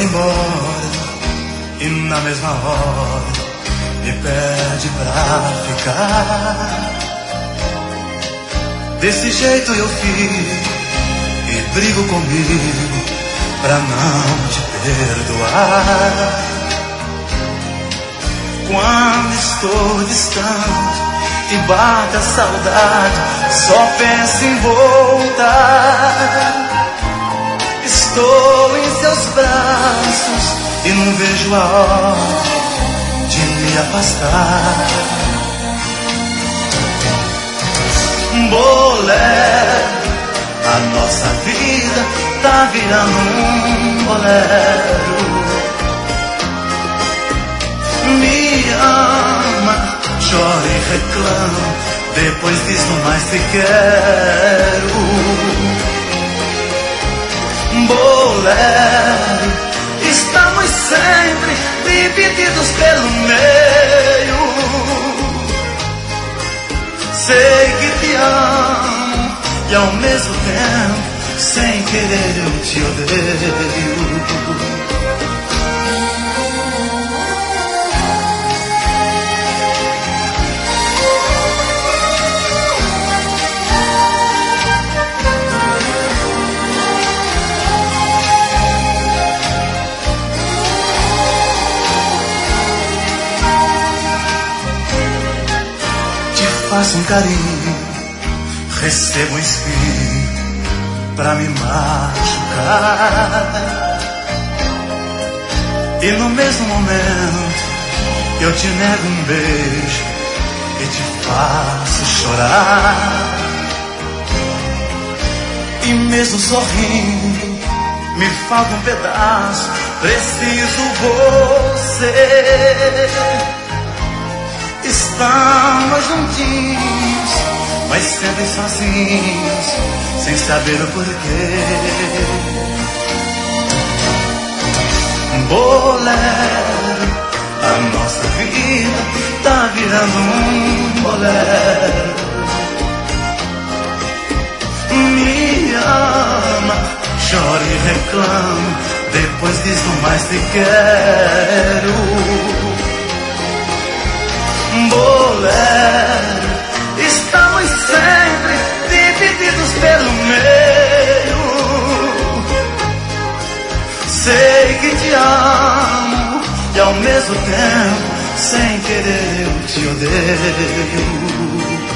embora e na mesma hora me pede pra ficar. Desse jeito eu fico e brigo comigo pra não te perdoar. Quando estou distante e bate a saudade, só penso em voltar. Estou em seus braços e não vejo a hora de me afastar. Bolero, a nossa vida tá virando um bolero. Me ama, chora e reclama, depois diz não mais te quero. Bolero, estamos sempre divididos pelo meio. Sei que te amo e ao mesmo tempo, sem querer eu te odeio. Faço um carinho, recebo um espinho pra me machucar. E no mesmo momento eu te nego um beijo e te faço chorar. E mesmo sorrindo me falta um pedaço, preciso você. Estamos juntinhos, mas sempre sozinhos, sem saber o porquê. Bolero, a nossa vida tá virando um bolero. Me ama, chora e reclama, depois diz não mais te quero. Bolero, estamos sempre divididos pelo meio. Sei que te amo e ao mesmo tempo, sem querer eu te odeio.